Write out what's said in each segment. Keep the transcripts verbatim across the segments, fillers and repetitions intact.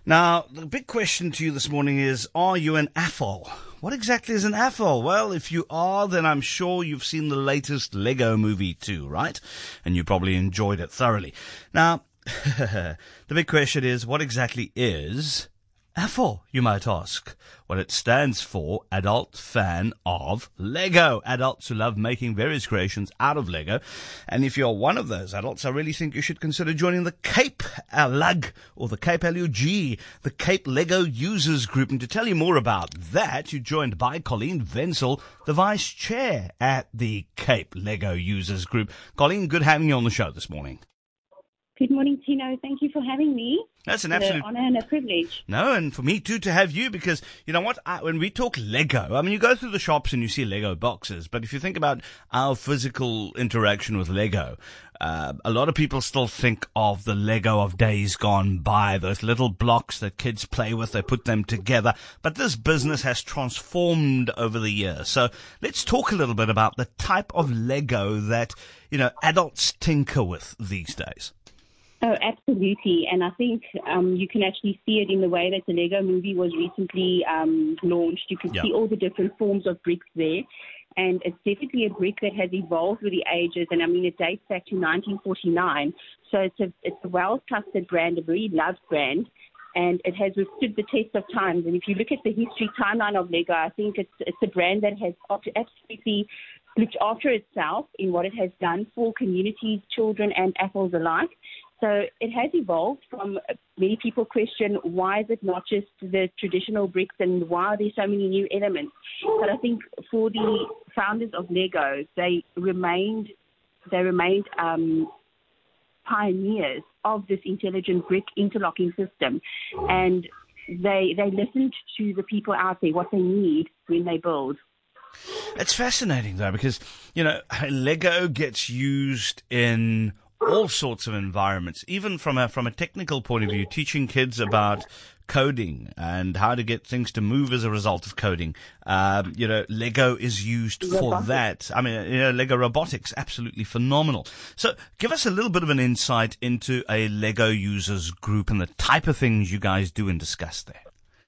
Now, the big question to you this morning is, are you an A F O L? What exactly is an A F O L? Well, if you are, then I'm sure you've seen the latest Lego movie too, right? And you probably enjoyed it thoroughly. Now, the big question is, what exactly is A F O L, you might ask? Well, it stands for Adult Fan of Lego. Adults who love making various creations out of Lego. And if you're one of those adults, I really think you should consider joining the Cape L U G, or the Cape L U G, the Cape Lego Users Group. And to tell you more about that, you're joined by Colleen Wenzel, the Vice Chair at the Cape Lego Users Group. Colleen, good having you on the show this morning. Good morning, Tino. Thank you for having me. That's an it's absolute an honor and a privilege. No, and for me too to have you, because you know what? I, when we talk Lego, I mean, you go through the shops and you see Lego boxes, but if you think about our physical interaction with Lego, uh, a lot of people still think of the Lego of days gone by, those little blocks that kids play with, they put them together. But this business has transformed over the years. So let's talk a little bit about the type of Lego that, you know, adults tinker with these days. Oh, absolutely. And I think um, you can actually see it in the way that the Lego movie was recently um, launched. You can yeah. see all the different forms of bricks there. And it's definitely a brick that has evolved with the ages. And I mean, it dates back to nineteen forty-nine. So it's a, it's a well-trusted brand, a very loved brand. And it has withstood the test of times. And if you look at the history timeline of Lego, I think it's, it's a brand that has absolutely looked after itself in what it has done for communities, children, and A F O Ls alike. So it has evolved from, many people question, why is it not just the traditional bricks and why are there so many new elements? But I think for the founders of Lego, they remained, they remained um, pioneers of this intelligent brick interlocking system. And they, they listened to the people out there, what they need when they build. It's fascinating, though, because, you know, Lego gets used in all sorts of environments, even from a from a technical point of view, teaching kids about coding and how to get things to move as a result of coding. Um, you know, Lego is used for robotics. that. I mean, you know, Lego robotics, absolutely phenomenal. So give us a little bit of an insight into a Lego users group and the type of things you guys do and discuss there.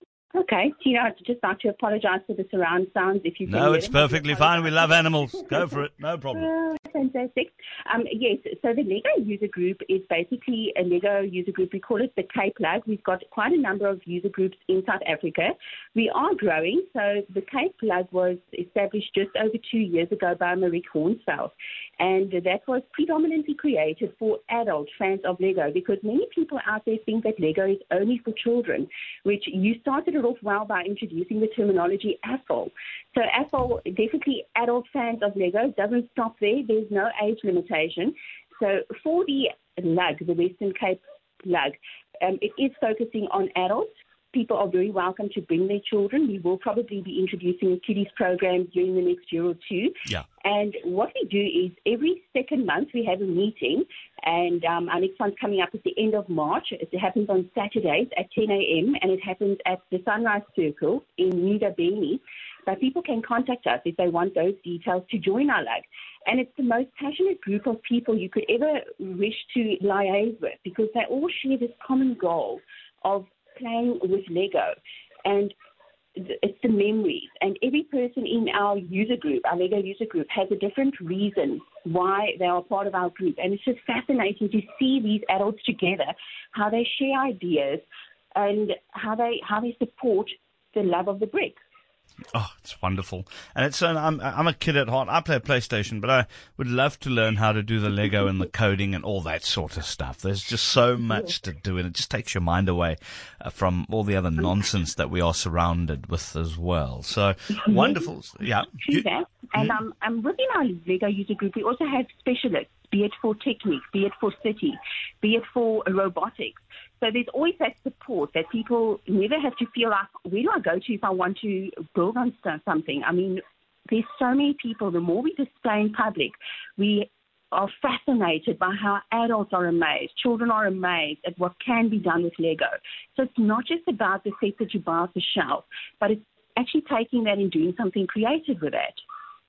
Okay, Tina, I'd just like to apologize for the surround sounds. If you can No, it's perfectly fine. We love animals. Go for it. No problem. Uh, fantastic. Um, yes, so the Lego user group is basically a Lego user group. We call it the Cape L U G. We've got quite a number of user groups in South Africa. We are growing. So the Cape L U G was established just over two years ago by Marieke Hornsveld. And that was predominantly created for adult fans of Lego, because many people out there think that Lego is only for children, which you started it off well by introducing the terminology A F O L. So A F O L, definitely adult fans of Lego, doesn't stop there. There's no age limitation. So for the L U G, the Western Cape L U G, um, it is focusing on adults. People are very welcome to bring their children. We will probably be introducing a kiddies program during the next year or two. Yeah. And what we do is every second month we have a meeting, and um, our next one's coming up at the end of March. It happens on Saturdays at ten a.m. and it happens at the Sunrise Circle in Ndabeni. But people can contact us if they want those details to join our L U G. And it's the most passionate group of people you could ever wish to liaise with, because they all share this common goal of playing with Lego, and it's the memories. And every person in our user group, our Lego user group, has a different reason why they are part of our group. And it's just fascinating to see these adults together, how they share ideas and how they how they support the love of the brick. Oh, it's wonderful. And it's uh, I'm I'm a kid at heart. I play a PlayStation, but I would love to learn how to do the Lego and the coding and all that sort of stuff. There's just so much to do, and it just takes your mind away uh, from all the other nonsense that we are surrounded with as well. So wonderful. Yeah. True that. And um, um, within our Lego user group, we also have specialists, be it for technique, be it for city, be it for robotics. So there's always that support that people never have to feel like, where do I go to if I want to build on something? I mean, there's so many people. The more we display in public, we are fascinated by how adults are amazed, children are amazed at what can be done with Lego. So it's not just about the set that you buy off the shelf, but it's actually taking that and doing something creative with it.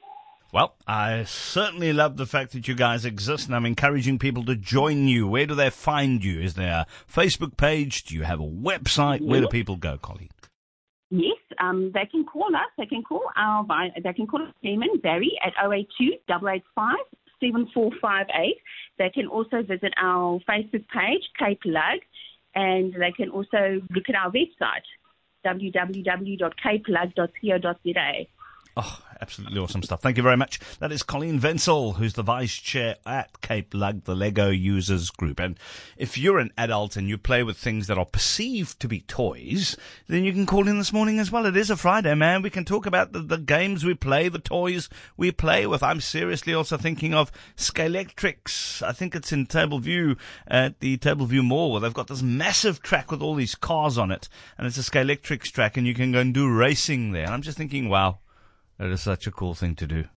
Well, I certainly love the fact that you guys exist, and I'm encouraging people to join you. Where do they find you? Is there a Facebook page? Do you have a website? Yes. Where do people go, Colleen? Yes, um, they can call us. They can call our they can call us Chairman Barry at oh eight two, eight eight five, seven four five eight. They can also visit our Facebook page, Cape Lug, and they can also look at our website, w w w dot cape lug dot co dot z a. Oh, absolutely awesome stuff. Thank you very much. That is Colleen Wenzel, who's the Vice Chair at Cape Lug, the Lego Users Group. And if you're an adult and you play with things that are perceived to be toys, then you can call in this morning as well. It is a Friday, man. We can talk about the, the games we play, the toys we play with. I'm seriously also thinking of Scalectrics. I think it's in Tableview, at the Tableview Mall, where they've got this massive track with all these cars on it. And it's a Scalectrics track, and you can go and do racing there. And I'm just thinking, wow. That is such a cool thing to do.